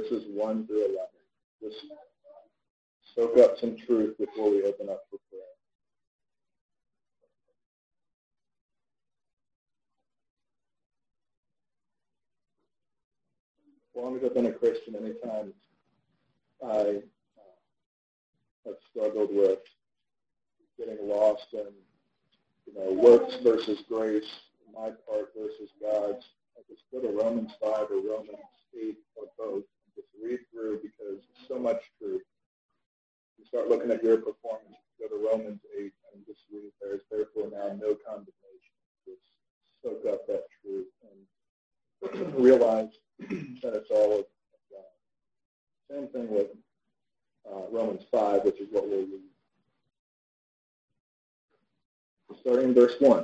verses 1 through 11. Just soak up some truth before we open up for prayer. As long as I've been a Christian, anytime I have struggled with getting lost in, works versus grace, my part versus God's, I just go to Romans 5 or Romans 8 or both and just read through because there's so much truth. You start looking at your performance, go to Romans 8 and just read there's therefore now no condemnation. Just soak up that truth and realize that it's all of God. Same thing with Romans 5, which is what we'll read. Starting in verse 1.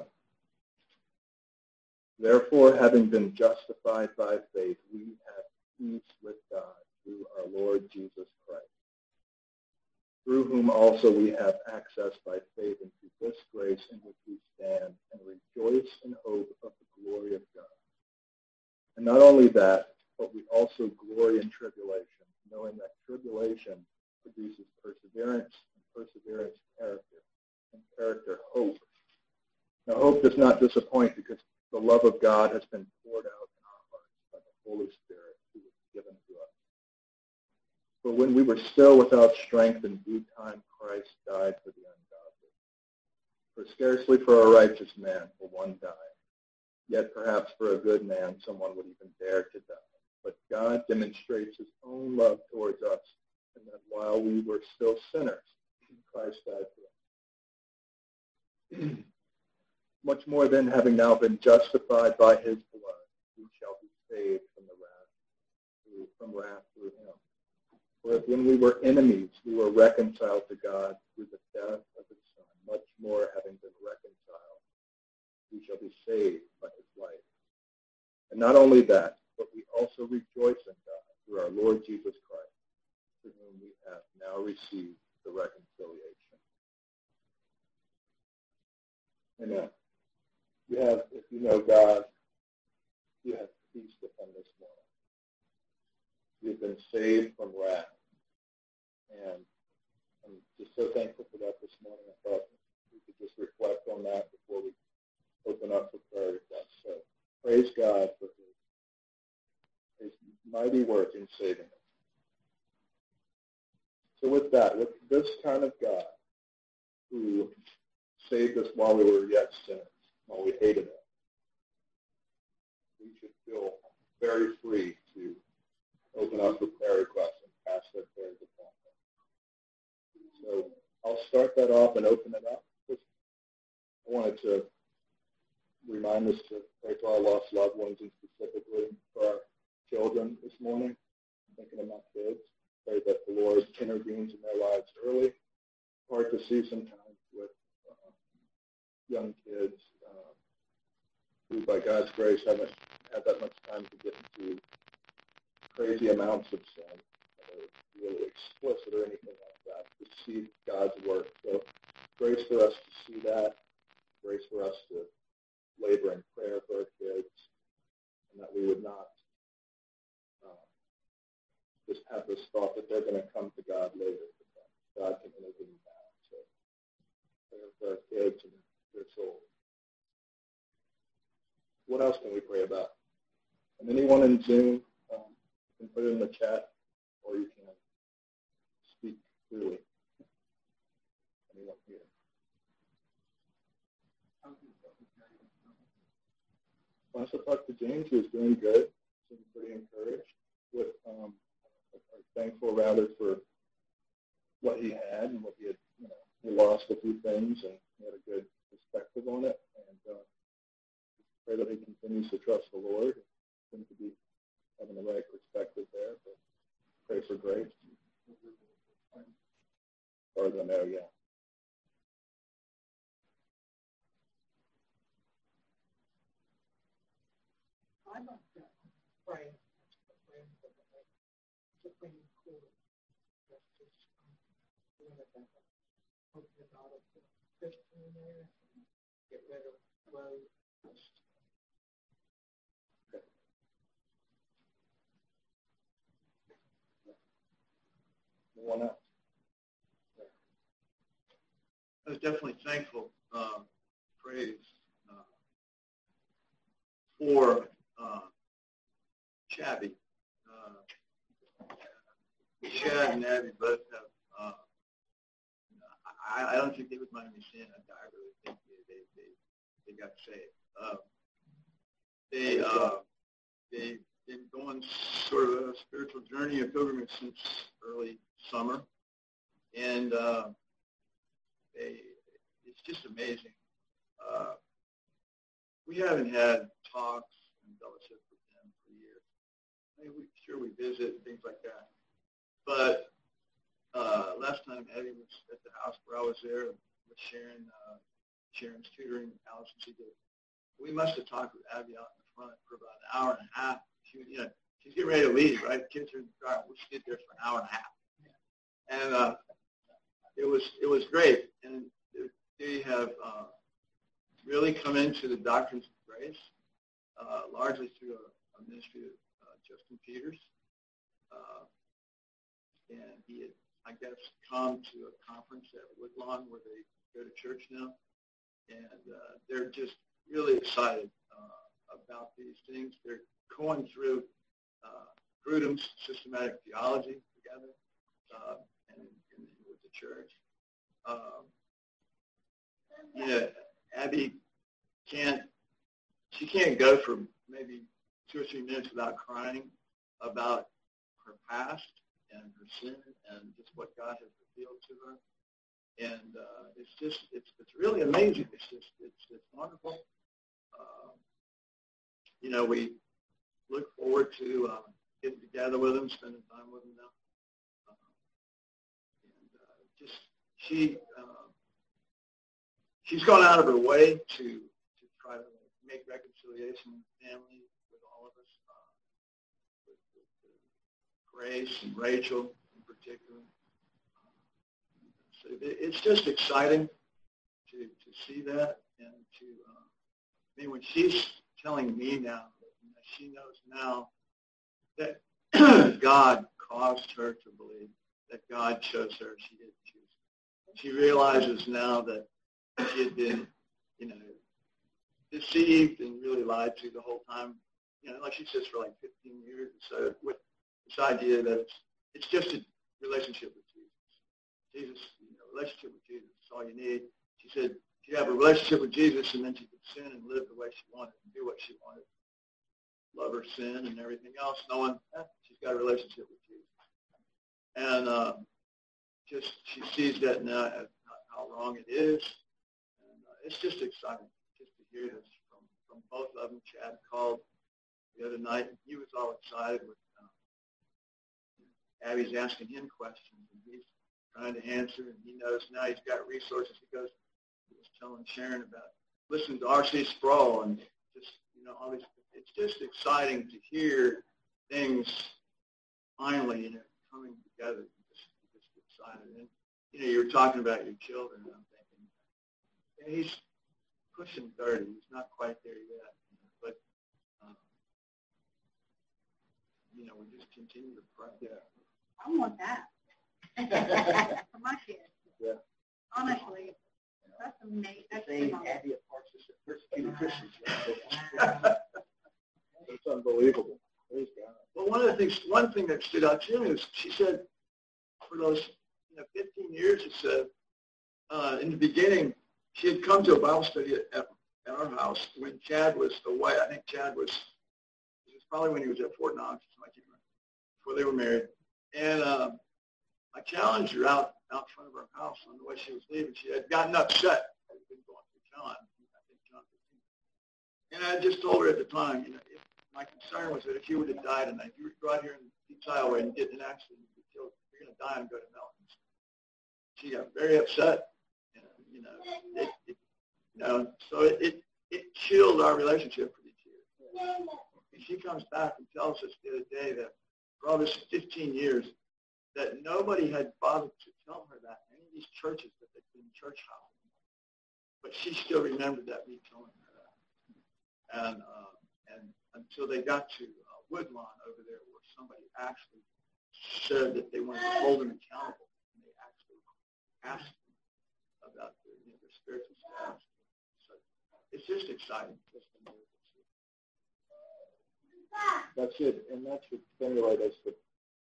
Therefore, having been justified by faith, we have peace with God through our Lord Jesus Christ, through whom also we have access by faith into this grace in which we stand and rejoice in hope of the glory of God. And not only that, but we also glory in tribulation, knowing that tribulation produces perseverance, and perseverance character, and character hope. Now hope does not disappoint because the love of God has been poured out in our hearts by the Holy Spirit who was given to us. For when we were still without strength, in due time Christ died for the ungodly. For scarcely for a righteous man will one die, yet perhaps for a good man someone would even dare to die. But God demonstrates his own love towards us, and that while we were still sinners, Christ died for us. Much more than having now been justified by his blood, we shall be saved from wrath through him. For if when we were enemies, we were reconciled to God through the death of his Son, much more having been reconciled, we shall be saved by his life. And not only that, but we also rejoice in God through our Lord Jesus Christ, through whom we have now received the reconciliation. Amen. You have, if you know God, you have peace with him this morning. You've been saved from wrath. And I'm just so thankful for that this morning. I thought we could just reflect on that before we open up for prayer requests. So praise God for his mighty work in saving us. So with that, with this kind of God who saved us while we were yet sinners, while we hated it, we should feel very free to open up for prayer requests and pass their prayers upon them. So I'll start that off and open it up. I wanted to remind us to pray for our lost loved ones and specifically for our children this morning. I'm thinking of my kids. Pray that the Lord intervenes in their lives early. Hard to see sometimes with young kids who, by God's grace, haven't had that much time to get into crazy amounts of sin, really explicit or anything like that, to see God's work. So grace for us to see that, grace for us to labor in prayer for our kids, and that we would not just have this thought that they're going to come to God later. God can intervene now. So prayer for our kids and their souls. What else can we pray about? And anyone in Zoom, you can put it in the chat, or you can speak clearly. Anyone here? Last I talked to James, he was doing good. Seemed pretty encouraged. Thankful rather for what he had and what he had. He lost a few things and he had a good perspective on it. And pray that he continues to trust the Lord. Seems to be having the right perspective there. But pray for grace. As far as I know, yeah. I like that. Pray. Get rid of flow. Anyone else? I was definitely thankful, praise, for Chabby. Chad and Abby both have, I don't think they would mind me saying it. I really think they got saved. They've been going sort of a spiritual journey, a pilgrimage since early summer, and it's just amazing. We haven't had talks and fellowship with them for years. I mean, we visit, things like that. But last time Eddie was at the house where I was there with Sharon, Sharon's tutoring, Allison, she did. We must have talked with Abby out in the front for about an hour and a half. She's getting ready to leave, right? Kids are in the car. We stood there for an hour and a half. And it was great. And they have really come into the doctrines of grace, largely through a ministry of Justin Peters. And he had, I guess, come to a conference at Woodlawn where they go to church now. And they're just really excited about these things. They're going through Grudem's systematic theology together and with the church. Abby can't go for maybe 2 or 3 minutes without crying about her past and her sin and just what God has revealed to her. And it's really amazing. It's wonderful. We look forward to getting together with them, spending time with them now. She's gone out of her way to try to make reconciliation with family, with all of us, with Grace and Rachel in particular. So it's just exciting to see that, and when she's telling me now, she knows now that God caused her to believe, that God chose her. She didn't choose her. She realizes now that she had been, deceived and really lied to the whole time. Like she says, for like 15 years or so, with this idea that it's just a relationship with Jesus. Relationship with Jesus is all you need. She said she'd have a relationship with Jesus, and then she could sin and live the way she wanted and do what she wanted. Love her sin and everything else, knowing she's got a relationship with Jesus. And she sees that now as how wrong it is. And it's just exciting just to hear this from both of them. Chad called the other night, and he was all excited with Abby's asking him questions, and he's trying to answer, and he knows now he's got resources. He was telling Sharon about listening to R.C. Sproul and just, all these. It's just exciting to hear things finally, coming together. Just excited. And, you were talking about your children, and I'm thinking, he's pushing 30. He's not quite there yet. But, we just continue to pray. Yeah. I want that. For my kids. Yeah. Honestly, that's amazing. That's Abby at Parks is persecuted Christians. It's unbelievable. Praise God. Well, one thing that stood out to me is she said for those 15 years or so, in the beginning, she had come to a Bible study at our house when Chad was away. I think Chad was probably when he was at Fort Knox, I can't remember, before they were married. And I challenged her out front of our house on the way she was leaving. She had gotten upset. Had been going through John 15. And I just told her at the time, my concern was that if you would have died tonight, if you were to go out here in East Iowa and get in an accident, you're going to die and go to Melton's. She got very upset. So it chilled our relationship for these years. And she comes back and tells us the other day that for all this 15 years, that nobody had bothered to tell her that in any of these churches that they'd been church hopping. But she still remembered that, me telling her that. And until they got to Woodlawn over there, where somebody actually said that they wanted to hold him accountable. And they actually asked him about their spiritual status. So it's just exciting. That's it, and that should stimulate us to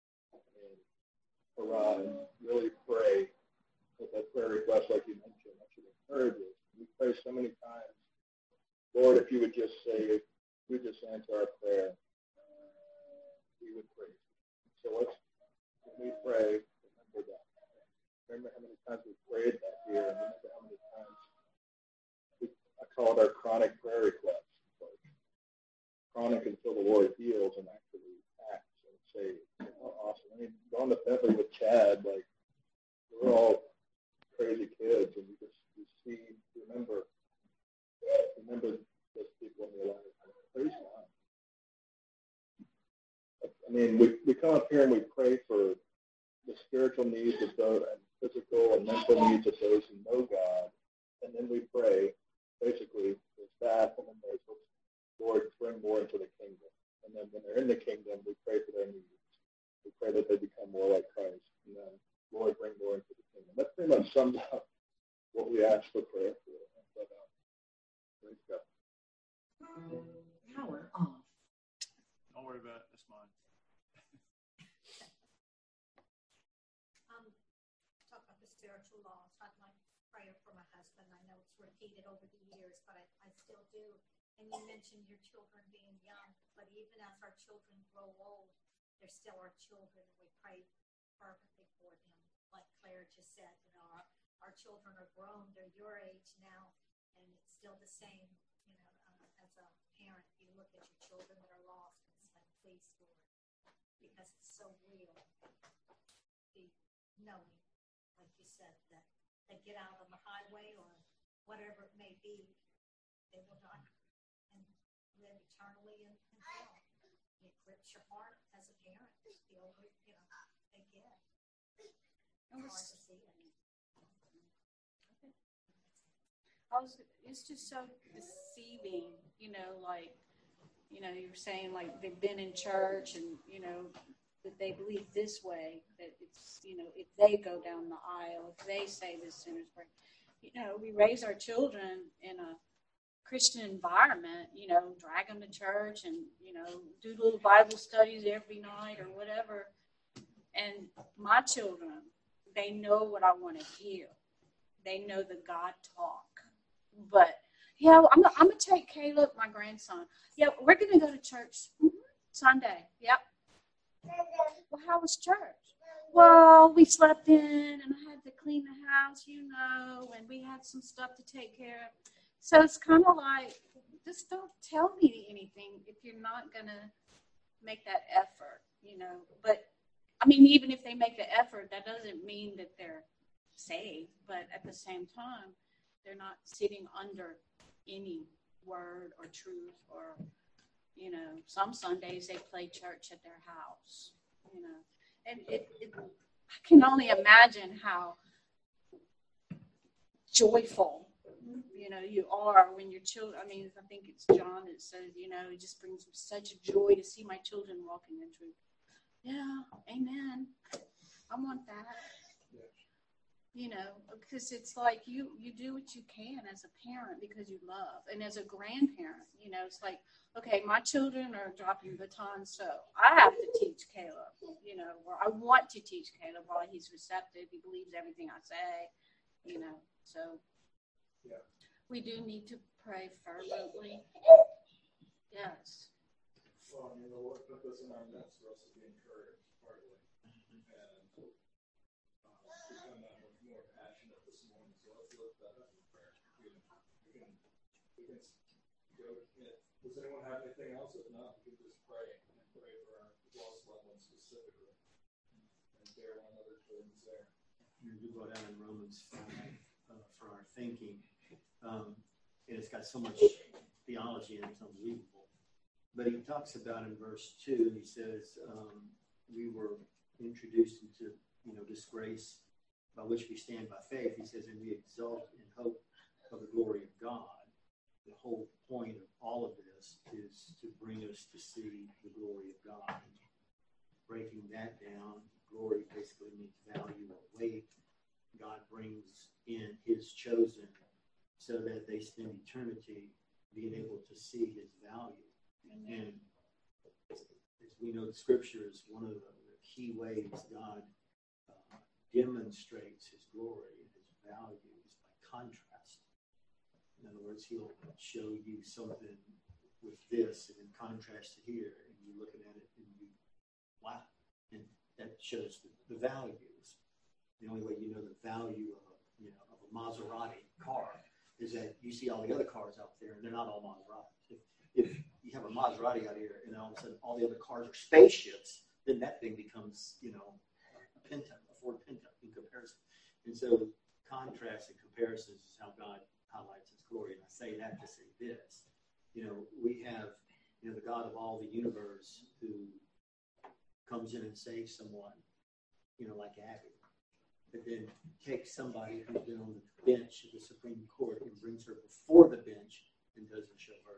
hurrah and really pray with that prayer request, like you mentioned. That should encourage us. We pray so many times, Lord, if you would just say, if you would just answer our prayer, we would praise you. So let's, when we pray, remember that. Remember how many times we prayed that here, and remember how many times I call it our chronic prayer request. Chronic until the Lord heals and actually acts and saves. Awesome. I mean, going to Bentley with Chad, like, we're all crazy kids, and you remember those people in your life. Praise God. I mean, we come up here and we pray for the spiritual needs of those, and physical and mental needs of those who know God, and then we pray, basically, there's that, and then there's Lord, bring more into the kingdom. And then when they're in the kingdom, we pray for their needs. We pray that they become more like Christ. And then, Lord, bring more into the kingdom. That pretty much sums up what we ask for prayer for. But, praise God. Power off. Don't worry about it. That's mine. Talk about the spiritual laws. I'd like prayer for my husband. I know it's repeated over the years, but I still do. And you mentioned your children being young, but even as our children grow old, they're still our children, and we pray fervently for them. Like Claire just said, our children are grown; they're your age now, and it's still the same. As a parent, you look at your children that are lost and say, "Please, Lord," because it's so real. Knowing, like you said, that they get out on the highway or whatever it may be, they will not. And live eternally in hell. It grips your heart as a parent. The older, they get. It's hard to see it. It's just so deceiving, you were saying, like, they've been in church and, that they believe this way, that it's, if they go down the aisle, if they say the sinner's prayer, we raise our children in a Christian environment, drag them to church and, do little Bible studies every night or whatever. And my children, they know what I want to hear. They know the God talk. But, I'm going to take Caleb, my grandson. Yeah, we're going to go to church Sunday. Yep. Well, how was church? Well, we slept in and I had to clean the house, and we had some stuff to take care of. So it's kind of like, just don't tell me anything if you're not going to make that effort, But, I mean, even if they make the effort, that doesn't mean that they're saved. But at the same time, they're not sitting under any word or truth or, some Sundays they play church at their house, And I can only imagine how joyful you are when your children, I think it's John that says, it just brings me such joy to see my children walking in truth. Yeah, amen. I want that. Because it's like you do what you can as a parent because you love. And as a grandparent, it's like, okay, my children are dropping batons, so I have to teach Caleb, or I want to teach Caleb while he's receptive. He believes everything I say, so. Yeah. We do need to pray fervently. Yes. Well, the Lord put this in our midst for us to be encouraged, partly. And become that much more passionate this morning. So let's lift that up in prayer. We can go. Does anyone have anything else? If not, we can just pray and pray for our lost loved ones specifically. And bear one another's burdens there. You go down in Romans 5 for our thinking. And it's got so much theology in it, it's unbelievable. But he talks about in verse 2, he says, we were introduced into, disgrace by which we stand by faith. He says, and we exult in hope of the glory of God. The whole point of all of this is to bring us to see the glory of God. breaking that down, glory basically means value or weight. God brings in his chosen so that they spend eternity being able to see his value. And as we know, the scripture is one of the key ways God demonstrates his glory and his values by contrast. In other words, he'll show you something with this and in contrast to here, and you're looking at it and you, wow. And that shows the values. The only way you know the value of a Maserati car is that you see all the other cars out there, and they're not all Maseratis. If you have a Maserati out here, and all of a sudden all the other cars are spaceships, then that thing becomes, a Pinto, a Ford Pinto in comparison. And so contrast and comparisons is how God highlights his glory. And I say that to say this. We have, the God of all the universe who comes in and saves someone, like Abby. But then takes somebody who's been on the bench of the Supreme Court and brings her before the bench and doesn't show her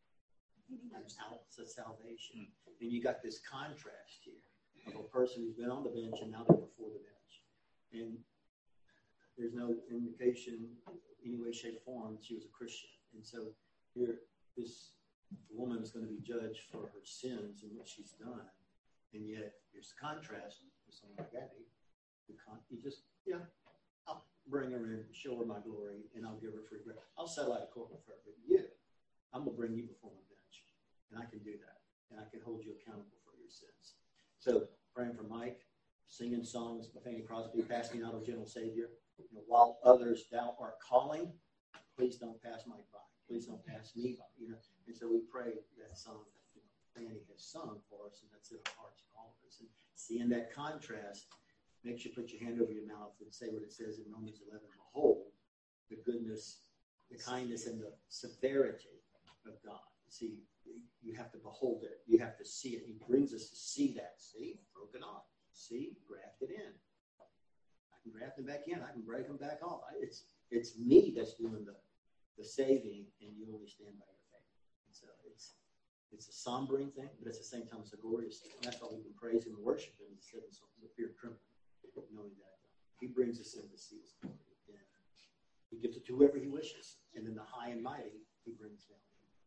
an ounce of salvation. And you got this contrast here of a person who's been on the bench and now they're before the bench. And there's no indication, any way, shape, or form, she was a Christian. And so here, this woman is going to be judged for her sins and what she's done. And yet, there's a contrast with someone like Abby. You just, I'll bring her in, show her my glory, and I'll give her free grace. I'll settle out a court with her, but I'm going to bring you before my bench. And I can do that. And I can hold you accountable for your sins. So, praying for Mike, singing songs by Fanny Crosby, pass me not, O gentle Savior. While others thou art calling, please don't pass Mike by. Please don't pass me by. And so we pray that song that Fanny has sung for us, and that's in our hearts and all of us. And seeing that contrast makes you put your hand over your mouth and say what it says in Romans 11, behold, the goodness, the kindness, and the severity of God. See, you have to behold it. You have to see it. He brings us to see that. See, broken off. See, grafted in. I can graft them back in. I can break them back off. It's me that's doing the saving, and you only stand by your faith. And so it's a sombering thing, but at the same time, it's a glorious thing. And that's why we can praise him and worship him instead of the fear and trembling, knowing that he brings us in to see his glory. And he gives it to whoever he wishes. And then the high and mighty, he brings down.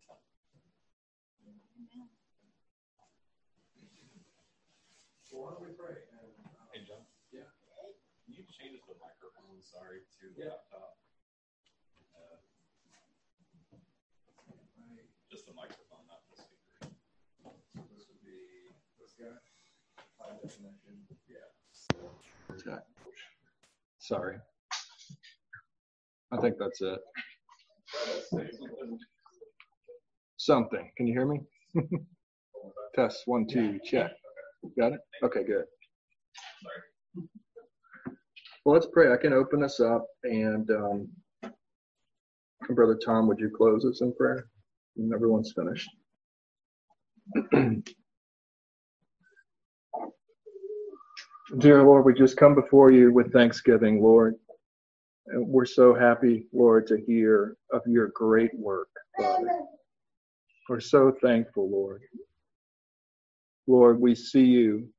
Amen. Well, why don't we pray? Hey, John. Yeah. Can you change the microphone, sorry, to the laptop? Just the microphone, not the speaker. So this would be this guy? High definition. Yeah. Okay. Sorry. I think that's it. Something. Can you hear me? Test 1, 2, check. Got it? Okay, good. Sorry. Well, let's pray. I can open this up, and Brother Tom, would you close us in prayer? And everyone's finished. Dear Lord, we just come before you with thanksgiving, Lord. And we're so happy, Lord, to hear of your great work, Father. We're so thankful, Lord. Lord, we see you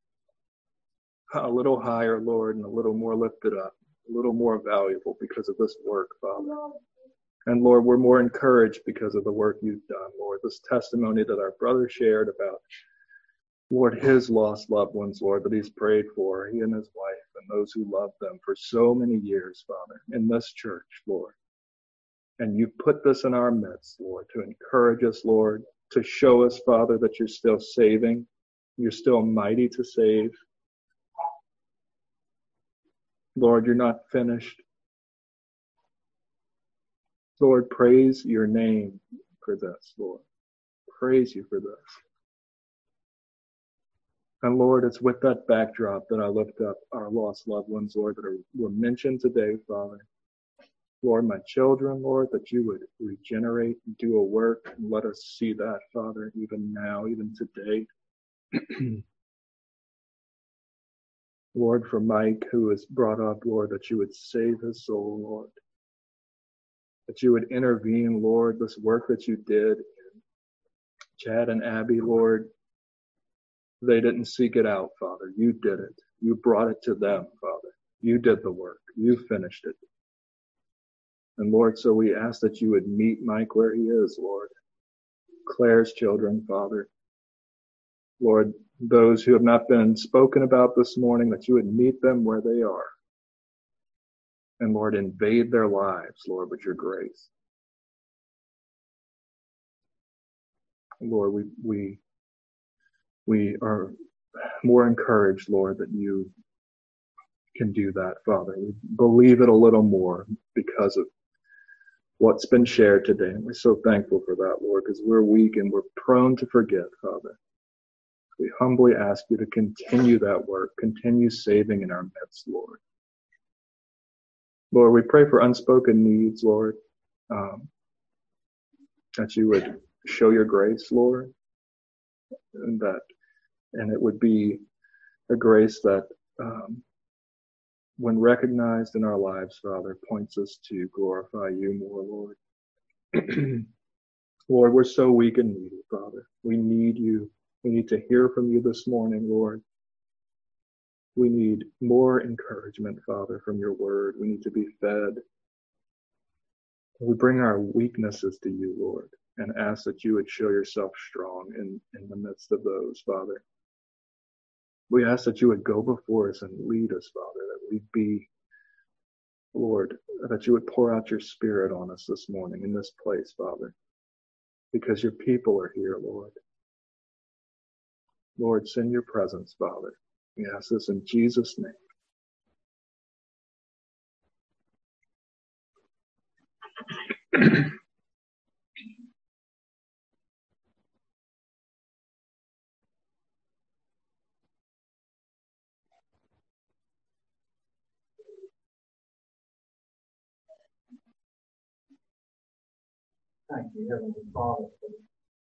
a little higher, Lord, and a little more lifted up, a little more valuable because of this work, Father. And Lord, we're more encouraged because of the work you've done, Lord. This testimony that our brother shared about, Lord, his lost loved ones, Lord, that he's prayed for, he and his wife and those who love them for so many years, Father, in this church, Lord. And you put this in our midst, Lord, to encourage us, Lord, to show us, Father, that you're still saving. You're still mighty to save. Lord, you're not finished. Lord, praise your name for this, Lord. Praise you for this. And Lord, it's with that backdrop that I lift up our lost loved ones, Lord, that were mentioned today, Father. Lord, my children, Lord, that you would regenerate and do a work and let us see that, Father, even now, even today. Lord, for Mike, who is brought up, Lord, that you would save his soul, Lord. That you would intervene, Lord, this work that you did in Chad and Abby, Lord. They didn't seek it out, Father. You did it. You brought it to them, Father. You did the work. You finished it. And Lord, so we ask that you would meet Mike where he is, Lord. Claire's children, Father. Lord, those who have not been spoken about this morning, that you would meet them where they are. And Lord, invade their lives, Lord, with your grace. Lord, we are more encouraged, Lord, that you can do that, Father. We believe it a little more because of what's been shared today. And we're so thankful for that, Lord, because we're weak and we're prone to forget, Father. We humbly ask you to continue that work, continue saving in our midst, Lord. Lord, we pray for unspoken needs, Lord, that you would show your grace, Lord, and it would be a grace that, when recognized in our lives, Father, points us to glorify you more, Lord. Lord, we're so weak and needy, Father. We need you. We need to hear from you this morning, Lord. We need more encouragement, Father, from your word. We need to be fed. We bring our weaknesses to you, Lord, and ask that you would show yourself strong in the midst of those, Father. We ask that you would go before us and lead us, Father, that we'd be, Lord, that you would pour out your Spirit on us this morning in this place, Father, because your people are here, Lord. Lord, send your presence, Father. We ask this in Jesus' name. Thank you, Heavenly Father, for the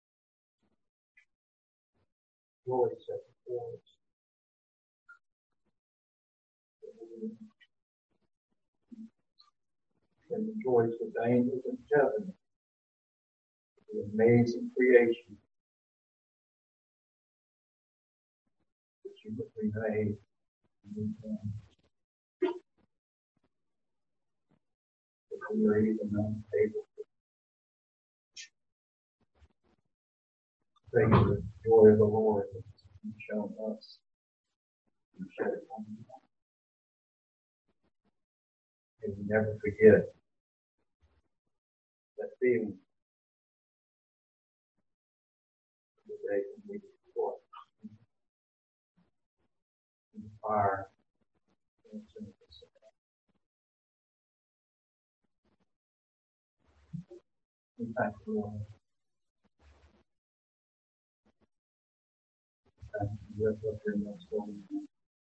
glory set before us. And rejoice with the angels in heaven, the amazing creation that you have made. That we are even unable to thank you, the joy of the Lord that you've shown us and shed it on you. And we never forget that feeling the day when we fought in the fire. We thank you, Lord. Thank you, lift up your most holy name.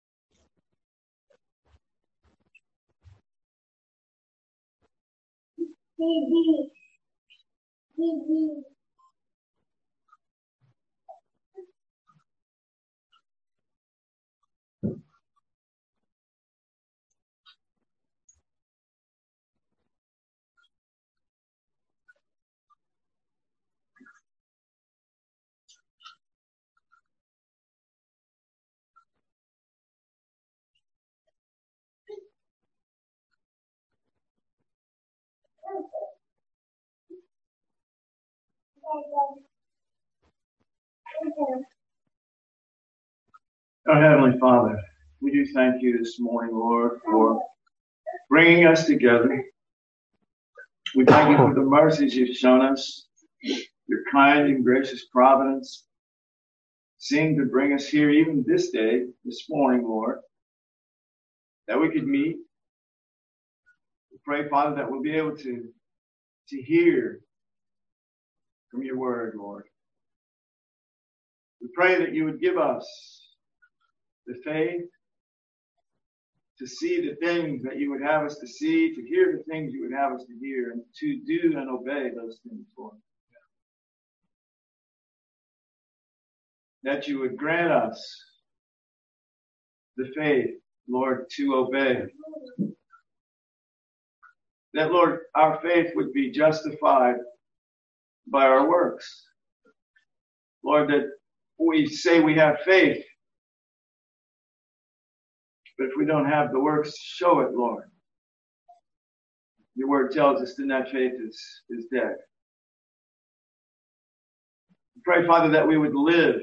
Our Heavenly Father, we do thank you this morning, Lord, for bringing us together. We thank you for the mercies you've shown us, your kind and gracious providence seemed to bring us here even this day, this morning, Lord, that we could meet. We pray, Father, that we'll be able to hear from your word, Lord. We pray that you would give us the faith to see the things that you would have us to see, to hear the things you would have us to hear, and to do and obey those things, Lord. That you would grant us the faith, Lord, to obey. That, Lord, our faith would be justified by our works. Lord, that we say we have faith, but if we don't have the works to show it, Lord, your word tells us then that faith is dead. We pray, Father, that we would live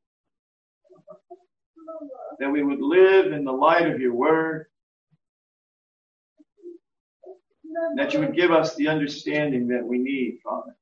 in the light of your word, that you would give us the understanding that we need, Father.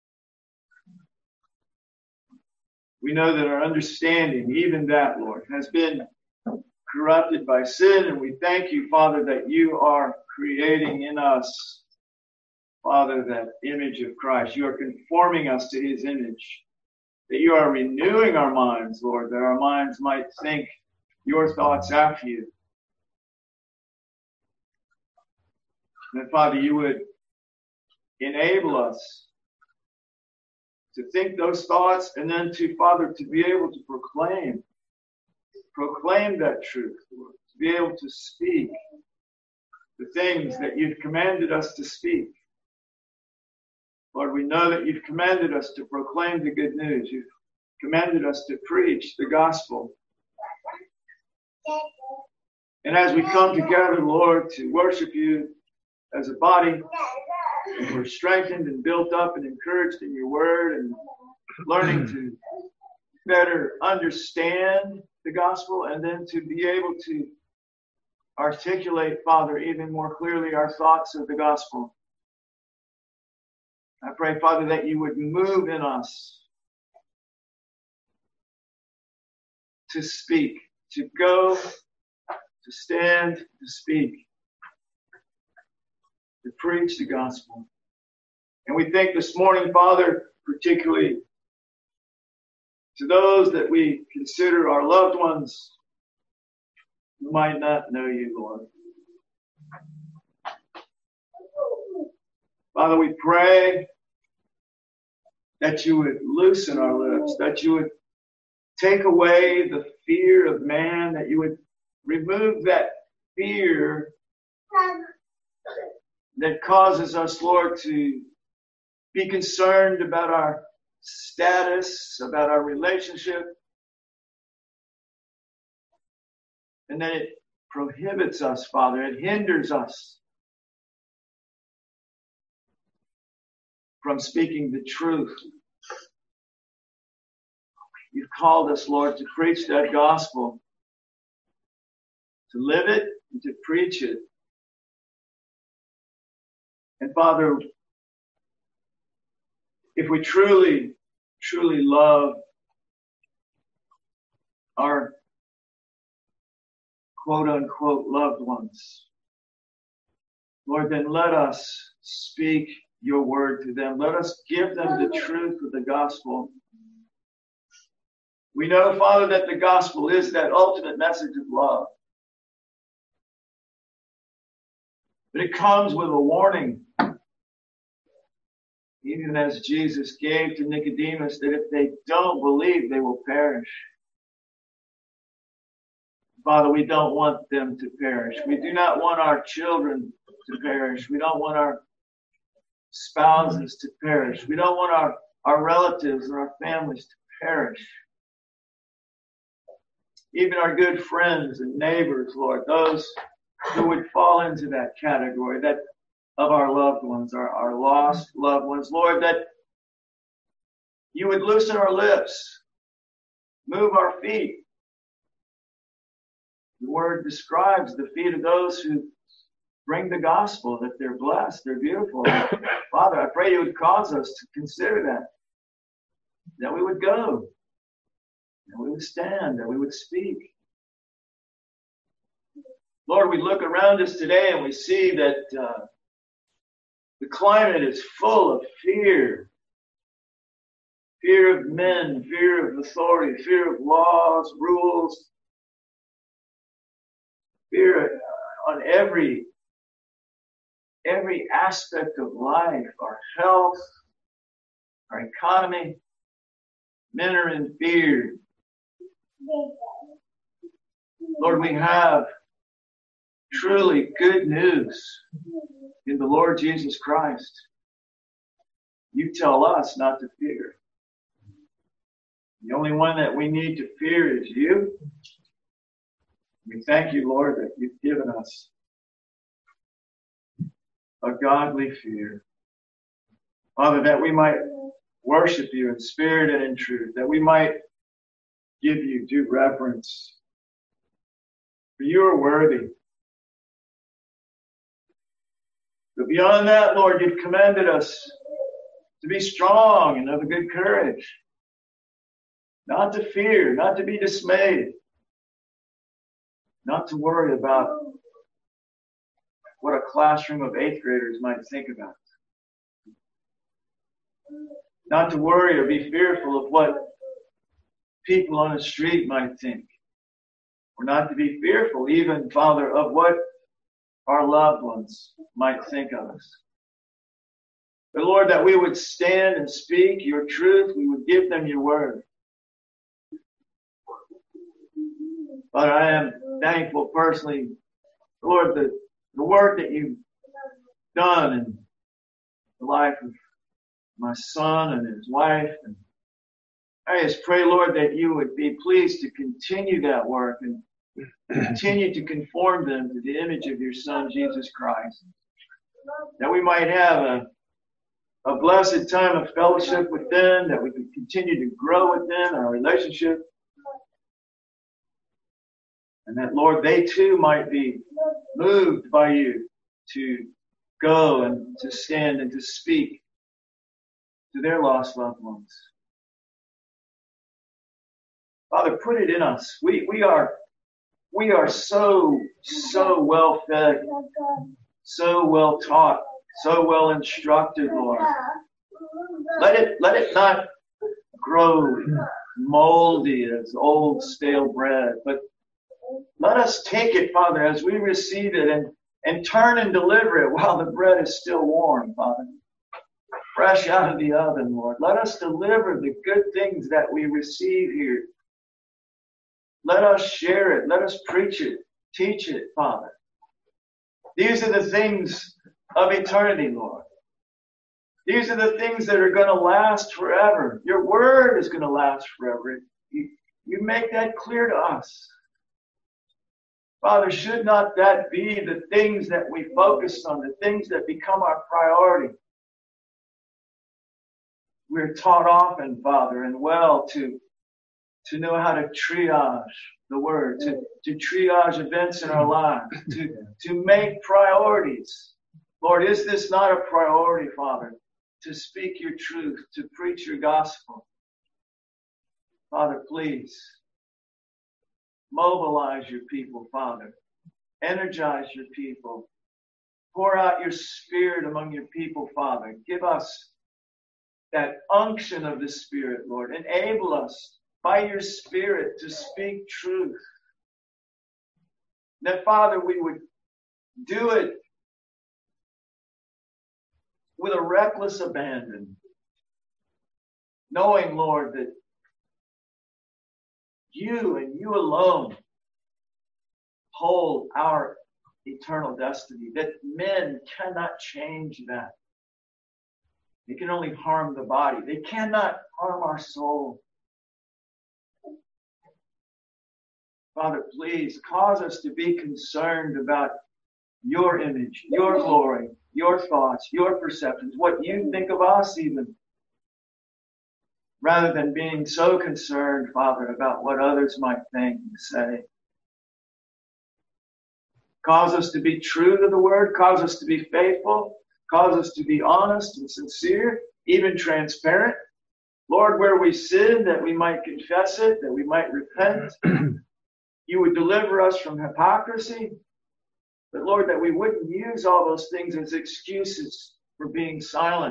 We know that our understanding, even that, Lord, has been corrupted by sin, and we thank you, Father, that you are creating in us, Father, that image of Christ. You are conforming us to his image, that you are renewing our minds, Lord, that our minds might think your thoughts after you. And Father, you would enable us to think those thoughts, and then to, Father, to be able to proclaim that truth, Lord, to be able to speak the things that you've commanded us to speak. Lord, we know that you've commanded us to proclaim the good news. You've commanded us to preach the gospel. And as we come together, Lord, to worship you as a body, we're strengthened and built up and encouraged in your word and learning to better understand the gospel, and then to be able to articulate, Father, even more clearly our thoughts of the gospel. I pray, Father, that you would move in us to speak, to go, to stand, to speak, to preach the gospel. And we think this morning, Father, particularly to those that we consider our loved ones who might not know you, Lord. Father, we pray that you would loosen our lips, that you would take away the fear of man, that you would remove that fear that causes us, Lord, to be concerned about our status, about our relationship, and that it prohibits us, Father. It hinders us from speaking the truth. You've called us, Lord, to preach that gospel, to live it and to preach it. And Father, if we truly love our quote-unquote loved ones, Lord, then let us speak your word to them. Let us give them the truth of the gospel. We know, Father, that the gospel is that ultimate message of love. But it comes with a warning. Even as Jesus gave to Nicodemus, that if they don't believe, they will perish. Father, we don't want them to perish. We do not want our children to perish. We don't want our spouses to perish. We don't want our relatives and our families to perish. Even our good friends and neighbors, Lord, those who would fall into that category, that of our loved ones, our lost loved ones, Lord, that you would loosen our lips, move our feet. The word describes the feet of those who bring the gospel, that they're blessed, they're beautiful. Father, I pray you would cause us to consider that we would go, that we would stand, that we would speak. Lord, we look around us today and we see that the climate is full of fear. Fear of men, fear of authority, fear of laws, rules. Fear on every aspect of life, our health, our economy. Men are in fear. Lord, we have truly good news in the Lord Jesus Christ. You tell us not to fear. The only one that we need to fear is you. We thank you, Lord, that you've given us a godly fear. Father, that we might worship you in spirit and in truth, that we might give you due reverence. For you are worthy. But beyond that, Lord, you've commanded us to be strong and of a good courage, not to fear, not to be dismayed, not to worry about what a classroom of 8th graders might think about. Not to worry or be fearful of what people on the street might think. Or not to be fearful even, Father, of what our loved ones might think of us. But Lord, that we would stand and speak your truth, we would give them your word. Father, I am thankful personally, Lord, the work that you've done in the life of my son and his wife. And I just pray, Lord, that you would be pleased to continue that work and continue to conform them to the image of your Son, Jesus Christ. That we might have a blessed time of fellowship with them, that we could continue to grow with them in our relationship. And that, Lord, they too might be moved by you to go and to stand and to speak to their lost loved ones. Father, put it in us. We are so well fed, so well taught, so well instructed, Lord. Let it not grow moldy as old stale bread, but let us take it, Father, as we receive it and turn and deliver it while the bread is still warm, Father. Fresh out of the oven, Lord. Let us deliver the good things that we receive here. Let us share it. Let us preach it. Teach it, Father. These are the things of eternity, Lord. These are the things that are going to last forever. Your word is going to last forever. You make that clear to us. Father, should not that be the things that we focus on, the things that become our priority? We're taught often, Father, and well to know how to triage the word, to triage events in our lives, to make priorities. Lord, is this not a priority, Father, to speak your truth, to preach your gospel? Father, please mobilize your people, Father. Energize your people. Pour out your spirit among your people, Father. Give us that unction of the Spirit, Lord. Enable us by your Spirit to speak truth. That, Father, we would do it with a reckless abandon, knowing, Lord, that you and you alone hold our eternal destiny, that men cannot change that. They can only harm the body. They cannot harm our soul. Father, please cause us to be concerned about your image, your glory, your thoughts, your perceptions, what you think of us even, rather than being so concerned, Father, about what others might think and say. Cause us to be true to the word, cause us to be faithful, cause us to be honest and sincere, even transparent. Lord, where we sin, that we might confess it, that we might repent. You would deliver us from hypocrisy. But Lord, that we wouldn't use all those things as excuses for being silent.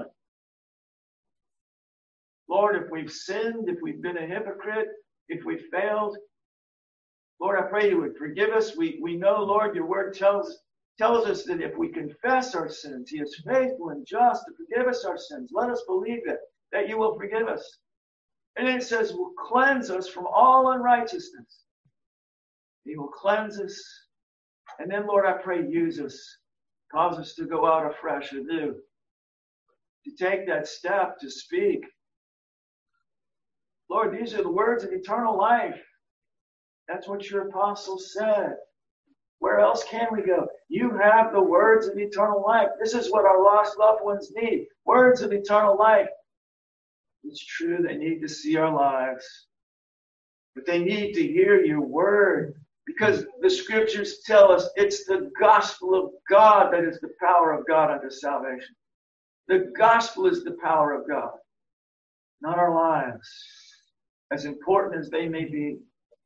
Lord, if we've sinned, if we've been a hypocrite, if we failed, Lord, I pray you would forgive us. We know, Lord, your word tells us that if we confess our sins, he is faithful and just to forgive us our sins. Let us believe it, that you will forgive us. And it says, will cleanse us from all unrighteousness. He will cleanse us. And then, Lord, I pray, use us. Cause us to go out afresh anew. To take that step to speak. Lord, these are the words of eternal life. That's what your apostle said. Where else can we go? You have the words of eternal life. This is what our lost loved ones need. Words of eternal life. It's true, they need to see our lives. But they need to hear your word. Because the scriptures tell us it's the gospel of God that is the power of God unto salvation. The gospel is the power of God, not our lives, as important as they may be.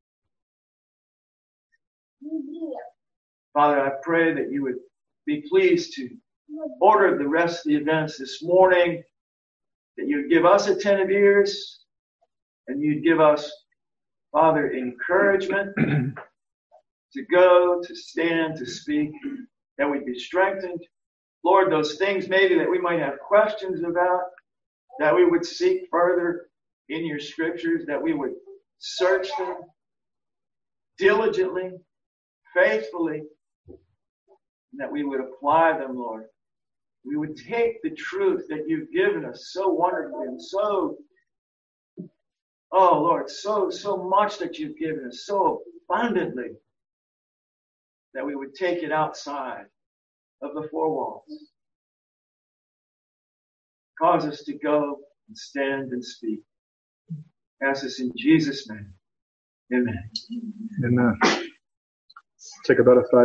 Father, I pray that you would be pleased to order the rest of the events this morning, that you'd give us attentive ears, and you'd give us, Father, encouragement to go, to stand, to speak, that we'd be strengthened. Lord, those things maybe that we might have questions about, that we would seek further in your scriptures, that we would search them diligently, faithfully, and that we would apply them, Lord. We would take the truth that you've given us so wonderfully and so, oh Lord, so much that you've given us so abundantly, that we would take it outside of the four walls. Cause us to go and stand and speak. Ask us in Jesus' name. Amen. Amen. Take about a 5